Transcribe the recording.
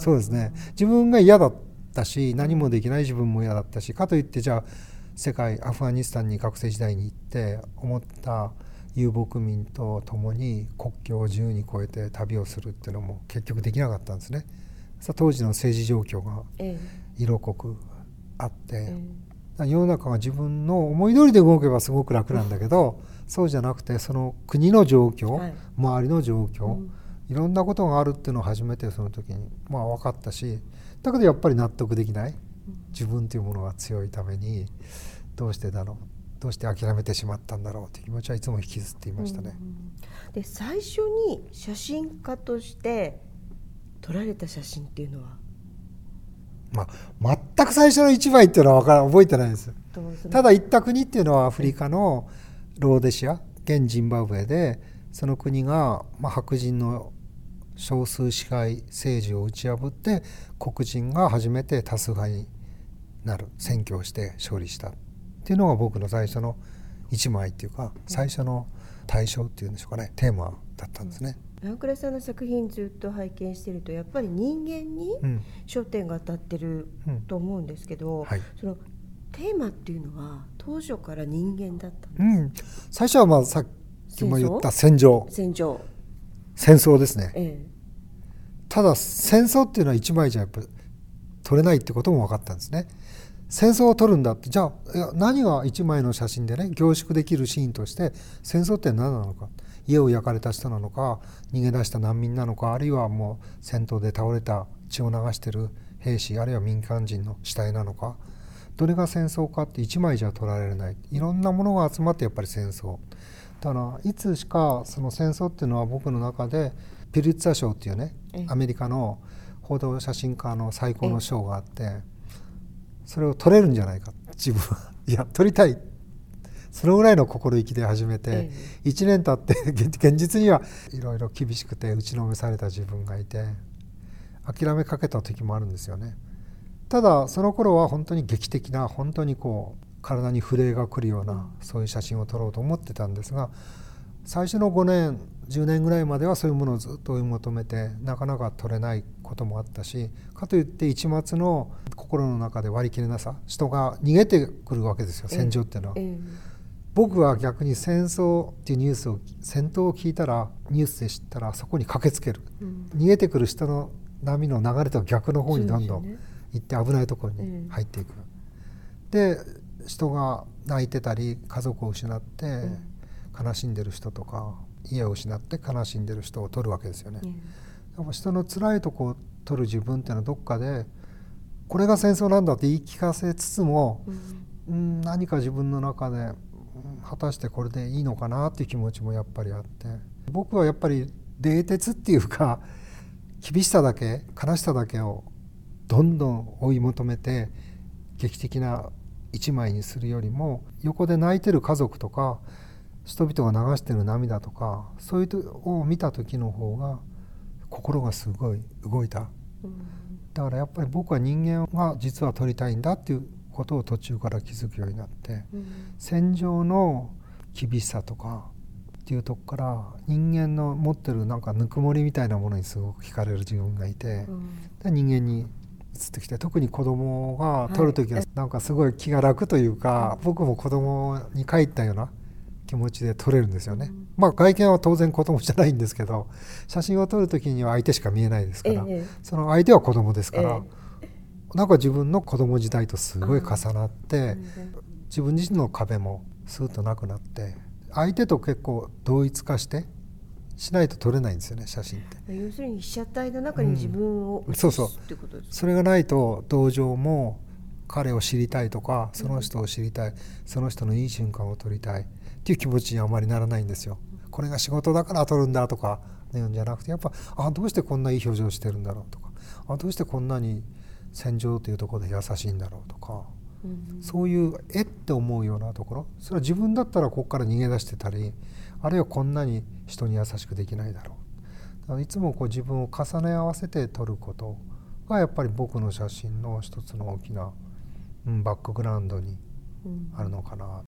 そうですね。自分が嫌だったし、何もできない自分も嫌だったし、かといってじゃあ世界アフガニスタンに学生時代に行って思った遊牧民と共に国境を自由に越えて旅をするっていうのも結局できなかったんですね。当時の政治状況が色濃くあって、世の中が自分の思い通りで動けばすごく楽なんだけど、そうじゃなくてその国の状況、周りの状況、いろんなことがあるっていうのを初めてその時に分かったし、だけどやっぱり納得できない、自分というものが強いためにどうしてだろう、どうして諦めてしまったんだろうという気持ちはいつも引きずっていましたね。 で最初に写真家として撮られた写真っていうのは、 全く最初の一枚っていうのは覚えてないです。ただ行った国っていうのはアフリカのローデシア、現ジンバブエで、その国が白人の少数支配政治を打ち破って黒人が初めて多数派になる選挙をして勝利したっていうのが僕の最初の一枚っていうか、最初の対象っていうんでしょうかね、テーマだったんですね。 長倉さんの作品ずっと拝見してると、やっぱり人間に焦点が当たってると思うんですけど、そのテーマっていうのは当初から人間だったんです。 最初はさっきも言った戦争ですね。ただ戦争っていうのは一枚じゃやっぱり撮れないってことも分かったんですね。戦争を撮るんだって、じゃあ何が一枚の写真でね凝縮できるシーンとして戦争って何なのか、家を焼かれた人なのか、逃げ出した難民なのか、あるいはもう戦闘で倒れた血を流してる兵士、あるいは民間人の死体なのか、どれが戦争かって一枚じゃ撮られない、いろんなものが集まってやっぱり戦争だから、いつしかその戦争っていうのは僕の中でピュリッツァー賞っていうね、アメリカの報道写真家の最高の賞があって、それを撮れるんじゃないか、自分はいや撮りたい、そのぐらいの心意気で始めて、1年経って現実にはいろいろ厳しくて打ちのめされた自分がいて諦めかけた時もあるんですよね。ただその頃は本当に劇的な、本当にこう体に震えが来るようなそういう写真を撮ろうと思ってたんですが、最初の5年10年ぐらいまではそういうものをずっと追い求めてなかなか撮れないこともあったし、かといって一末の心の中で割り切れなさ、人が逃げてくるわけですよ、戦場っていうのは。僕は逆に戦争っていうニュースを、戦闘を聞いたらニュースで知ったらそこに駆けつける、逃げてくる人の波の流れと逆の方にどんどん行って危ないところに入っていく。で人が泣いてたり家族を失って悲しんでる人とか、家を失って悲しんでる人を撮るわけですよね。やっぱ人の辛いとこを撮る自分っていうのはどっかでこれが戦争なんだって言い聞かせつつも、何か自分の中で果たしてこれでいいのかなっていう気持ちもやっぱりあって、僕はやっぱり冷徹っていうか厳しさだけ悲しさだけをどんどん追い求めて劇的な一枚にするよりも、横で泣いてる家族とか人々が流してる涙とか、そういうのを見た時の方が心がすごい動いた。だからやっぱり僕は人間が実は撮りたいんだっていうことを途中から気づくようになって、戦場の厳しさとかっていうとこから人間の持ってるなんかぬくもりみたいなものにすごく惹かれる自分がいて、で人間に移ってきて、特に子供が撮る時はなんかすごい気が楽というか、僕も子供に帰ったような気持ちで撮れるんですよね。外見は当然子供じゃないんですけど、写真を撮る時には相手しか見えないですから、その相手は子供ですから、なんか自分の子供時代とすごい重なって、自分自身の壁もスーッとなくなって、相手と結構同一化してしないと撮れないんですよね、写真って。 要するに被写体の中に自分を映すってことですか。 それがないと同情も彼を知りたいとか、その人を知りたい、その人のいい瞬間を撮りたいっていう気持ちにあまりならないんですよ。これが仕事だから撮るんだとか言うんじゃなくて、やっぱどうしてこんないい表情してるんだろうとか、どうしてこんなに戦場というところで優しいんだろうとか、そういうって思うようなところ、それは自分だったらここから逃げ出してたり、あるいはこんなに人に優しくできないだろう。だからいつもこう自分を重ね合わせて撮ることがやっぱり僕の写真の一つの大きな、バックグラウンドにあるのかな